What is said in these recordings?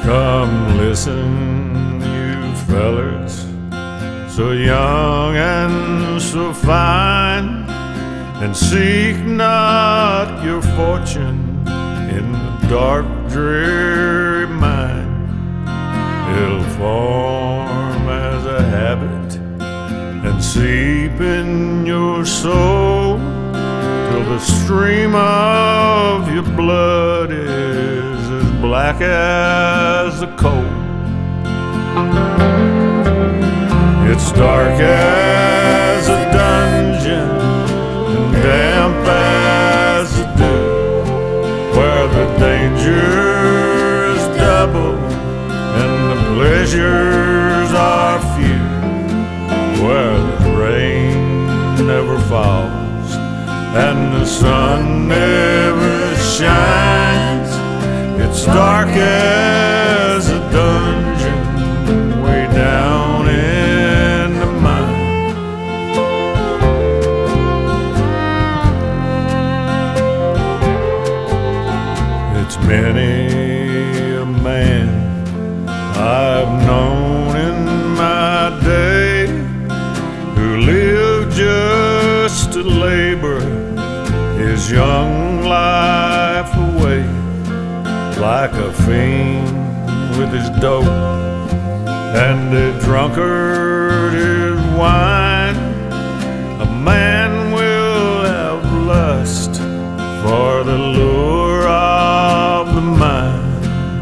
Come listen, you fellers, so young and so fine, and seek not your fortune in the dark, dreary mine. It'll form as a habit and seep in your soul till the stream of your blood is as black as the coal. It's dark as a dungeon and damp as the dew, where the danger is double and the pleasures are few, where the rain never falls and the sun never shines. It's dark as a dungeon way down in the mine. It's many a man I've known in my day who lived just to labor his young life away, like a fiend with his dope and a drunkard his wine. A man will have lust for the lure of the mind.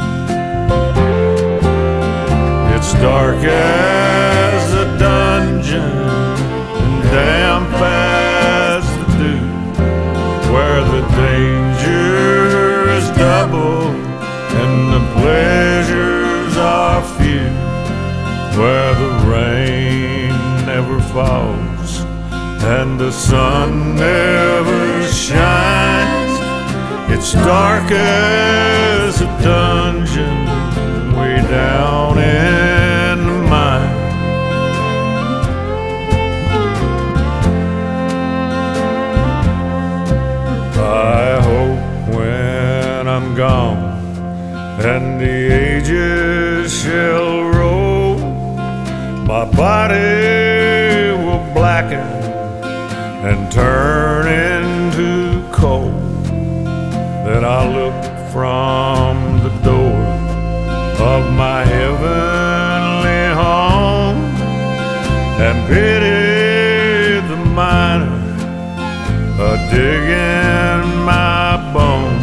It's dark as a dungeon and damp as the dew, where the danger is double and the pleasures are few, where the rain never falls and the sun never shines. It's dark as a dungeon way down in the mine. I hope when I'm gone and the ages shall roll, my body will blacken and turn into coal. Then I'll look from the door of my heavenly home and pity the miner a-digging my bones.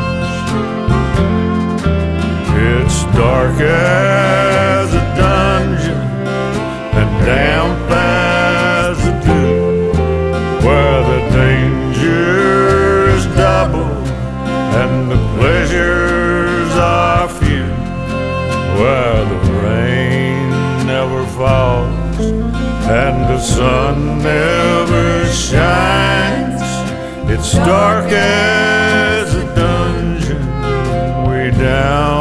It's dark as a dungeon and damp as the dew, where the danger is double and the pleasures are few, where the rain never falls and the sun never shines. It's dark as a dungeon way down